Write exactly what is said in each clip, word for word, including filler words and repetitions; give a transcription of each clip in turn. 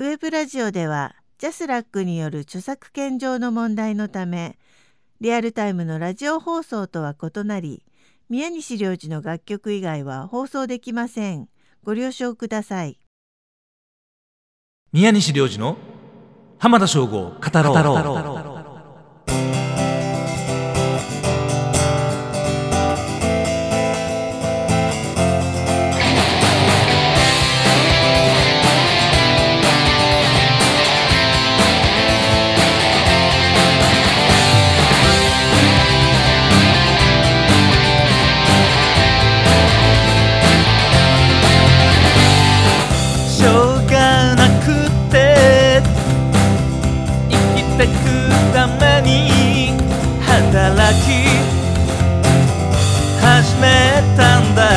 プエプラジオではジャスラックによる著作権上の問題のため、リアルタイムのラジオ放送とは異なり、宮西良治の楽曲以外は放送できません。ご了承ください。 宮西良治の浜田省吾語ろう。語ろう働き始めたんだ。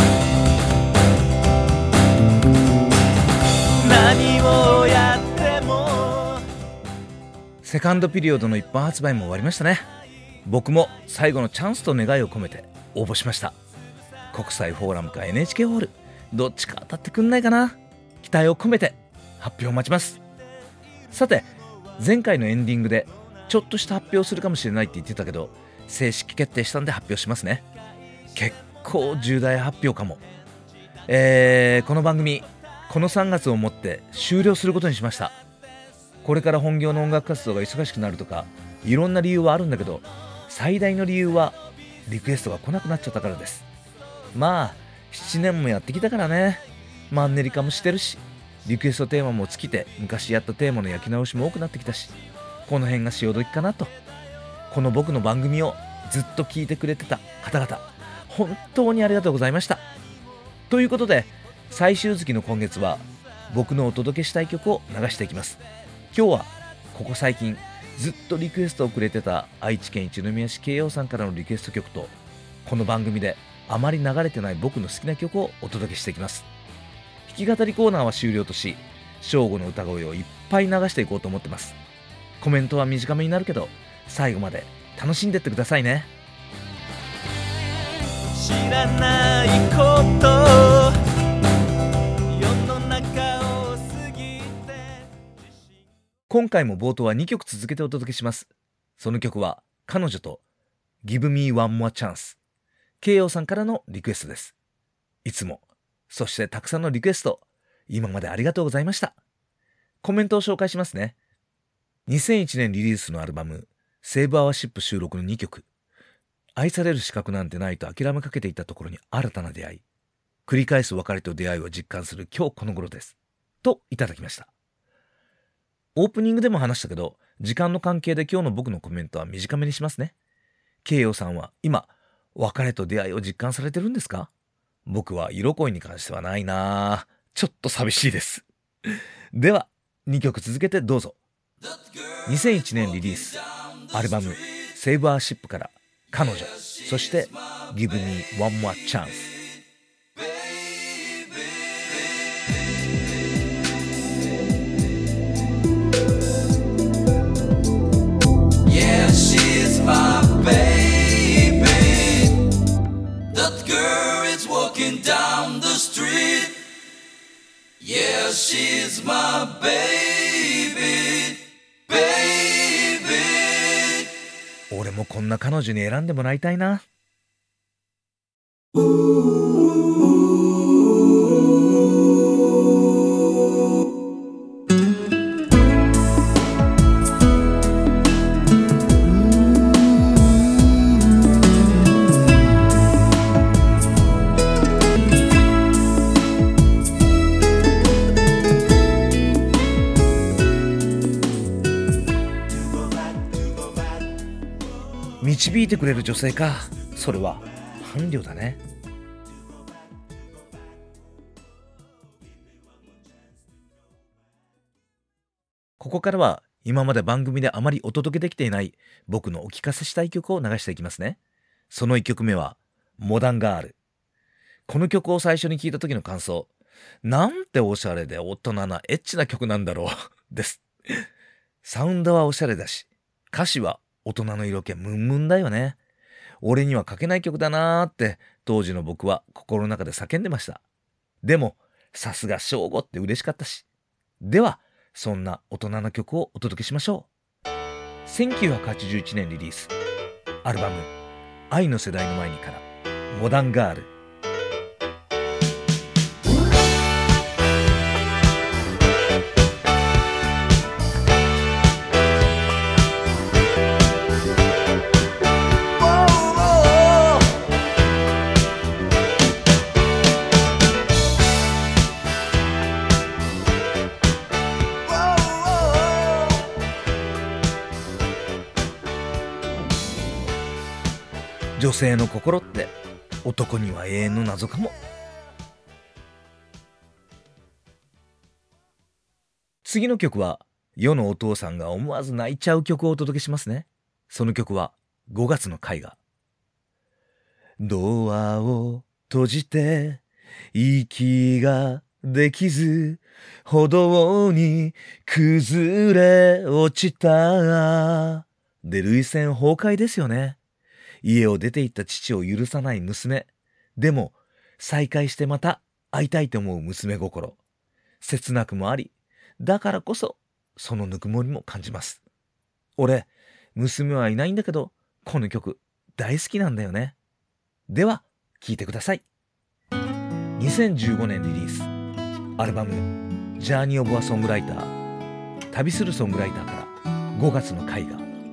何をやっても。セカンドピリオドの一般発売も終わりましたね。僕も最後のチャンスと願いを込めて応募しました。国際フォーラムか エヌエイチケー ホール、どっちか当たってくんないかな。期待を込めて発表を待ちます。さて、前回のエンディングでちょっとした発表するかもしれないって言ってたけど、正式決定したんで発表しますね。結構重大発表かも。えー、この番組このさんがつをもって終了することにしました。これから本業の音楽活動が忙しくなるとか、いろんな理由はあるんだけど、最大の理由はリクエストが来なくなっちゃったからです。まあななねんもやってきたからね、マンネリ化もしてるし、リクエストテーマも尽きて、昔やったテーマの焼き直しも多くなってきたし、この辺が潮時かなと。この僕の番組をずっと聞いてくれてた方々、本当にありがとうございました。ということで、最終月の今月は僕のお届けしたい曲を流していきます。今日はここ最近ずっとリクエストをくれてた愛知県一宮市慶応さんからのリクエスト曲と、この番組であまり流れてない僕の好きな曲をお届けしていきます。弾き語りコーナーは終了とし、正吾の歌声をいっぱい流していこうと思ってます。コメントは短めになるけど、最後まで楽しんでってくださいね。知らないこと世の中を過ぎて。今回も冒頭はにきょく続けてお届けします。その曲は彼女と Give Me One More Chance、 慶応さんからのリクエストです。いつも、そしてたくさんのリクエスト、今までありがとうございました。コメントを紹介しますね。にせんいちねんリリースのアルバムセーブアワーシップ収録のにきょく、愛される資格なんてないと諦めかけていたところに新たな出会い、繰り返す別れと出会いを実感する今日この頃ですといただきました。オープニングでも話したけど、時間の関係で今日の僕のコメントは短めにしますね。慶応さんは今別れと出会いを実感されてるんですか？僕は色恋に関してはないな、ちょっと寂しいです。ではにきょく続けてどうぞ。にせんいちねんリリースアルバムセーブアーシップから彼女、そして Give Me One More Chance。 Yeah, she's my baby. That girl is walking down the street. Yeah, she's my baby. 俺もこんな彼女に選んでもらいたいな。導いてくれる女性か。それは伴侶だね。ここからは今まで番組であまりお届けできていない僕のお聞かせしたい曲を流していきますね。そのいっきょくめはモダンガール。この曲を最初に聞いた時の感想、なんておしゃれで大人なエッチな曲なんだろうです。サウンドはおしゃれだし、歌詞は大人の色気ムンムンだよね。俺には書けない曲だなーって当時の僕は心の中で叫んでました。でもさすが正吾って嬉しかったし。ではそんな大人な曲をお届けしましょう。せんきゅうひゃくはちじゅういちねんリリース、アルバム「愛の世代の前に」から「モダンガール」。女性の心って男には永遠の謎かも。次の曲は世のお父さんが思わず泣いちゃう曲をお届けしますね。その曲はごがつの絵画。ドアを閉じて息ができず歩道に崩れ落ちた。で、涙腺崩壊ですよね。家を出て行った父を許さない娘。でも、再会してまた会いたいと思う娘心。切なくもあり、だからこそ、そのぬくもりも感じます。俺、娘はいないんだけど、この曲、大好きなんだよね。では、聴いてください。にせんじゅうごねんリリース、アルバム、ジャーニー・オブ・ア・ソングライター、旅するソングライターからごがつの絵画。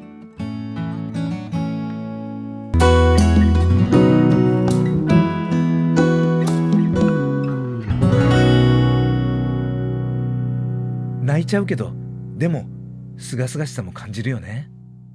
泣いちゃうけど、でもすがすがしさも感じるよね。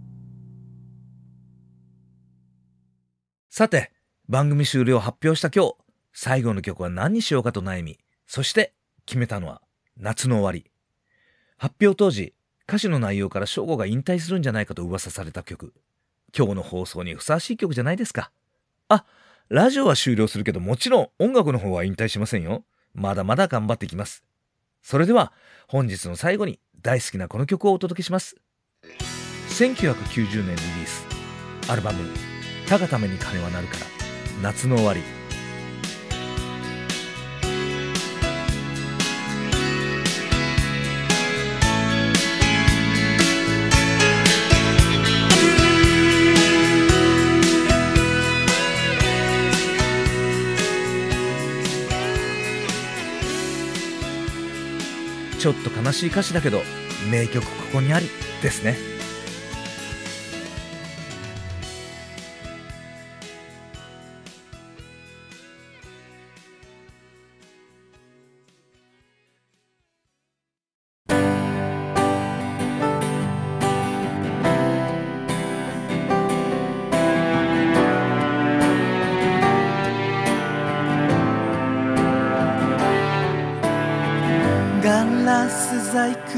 さて、番組終了発表した今日、最後の曲は何にしようかと悩み、そして決めたのは夏の終わり。発表当時、歌詞の内容から翔吾が引退するんじゃないかと噂された曲。今日の放送にふさわしい曲じゃないですか。あ、ラジオは終了するけど、もちろん音楽の方は引退しませんよ。まだまだ頑張っていきます。それでは本日の最後に大好きなこの曲をお届けします。せんきゅうひゃくきゅうじゅうねんリリース、アルバム「たがために鐘は鳴る」から「夏の終わり」。ちょっと悲しい歌詞だけど名曲ここにありですね。 ガラス細工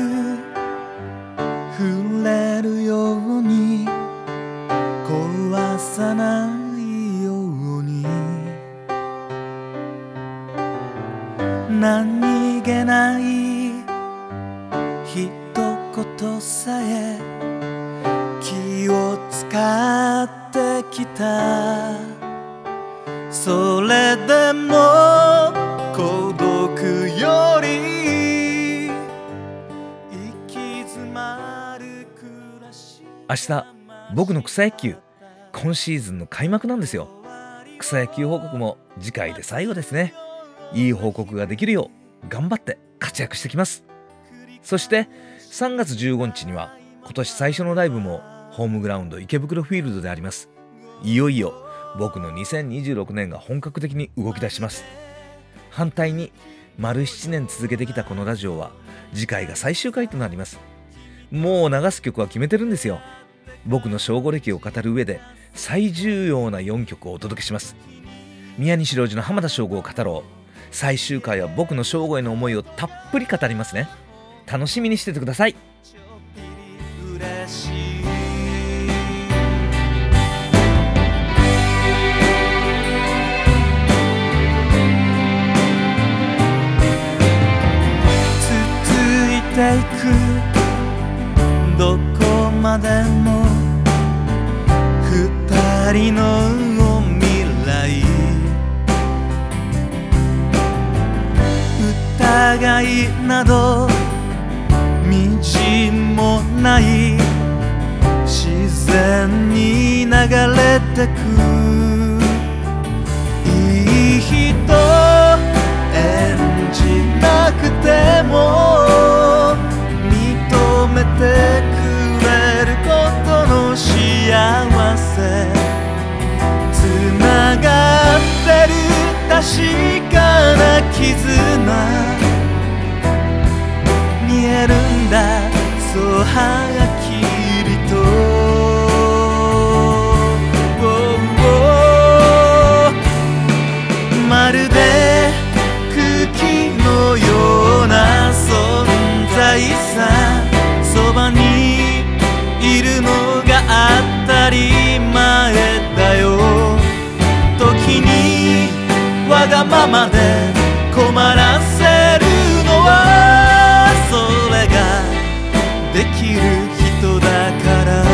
触れるように壊さないように何気ない一言さえ気を使ってきた。それでも孤独より明日、僕の草野球今シーズンの開幕なんですよ。草野球報告も次回で最後ですね。いい報告ができるよう頑張って活躍してきます。そしてさんがつじゅうごにちには今年最初のライブもホームグラウンド池袋フィールドであります。いよいよ僕のにせんにじゅうろくねんが本格的に動き出します。反対に丸ななねん続けてきたこのラジオは次回が最終回となります。もう流す曲は決めてるんですよ。僕の正吾歴を語る上で最重要なよんきょくをお届けします。宮西良治の浜田省吾を語ろう。最終回は僕の省吾への思いをたっぷり語りますね。楽しみにしててください。 続いていくどこまでも二人の未来疑いなどない自然に流れてくいい人演じなくても認めてくれることの幸せつながってる確かな絆見えるんだそうはっきりと、oh, oh、 まるで空気のような存在さそばにいるのが当たり前だよ時にわがままで困らせるのはそれができる人だから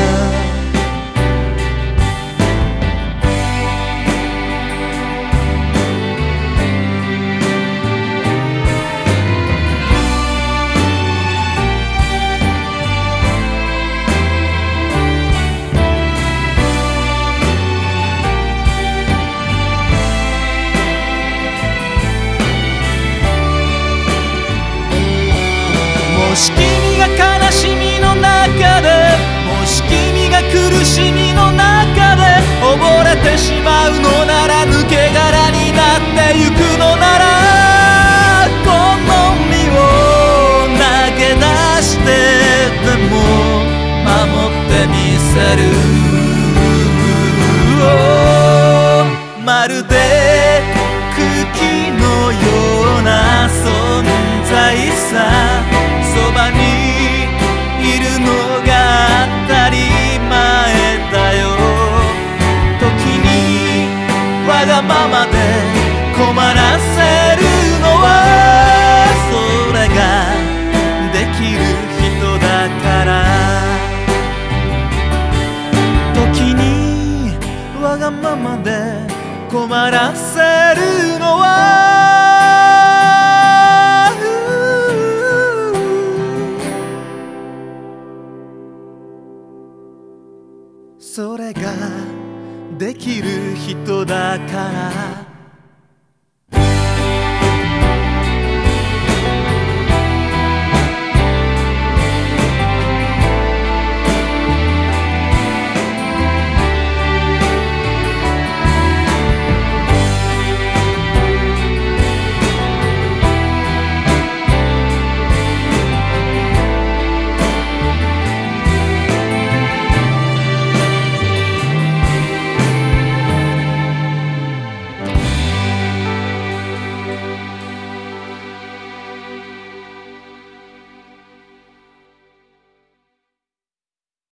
もし君が悲しみの中でもし君が苦しみの中で溺れてしまうのなら抜け殻になってゆくのならこの身を投げ出してでも守ってみせる、oh、まるで空気のような存在さそばにいるのが当たり前だよ時にわがままで困らせるのはそれができる人だから時にわがままで困らせるのはそれができる人だから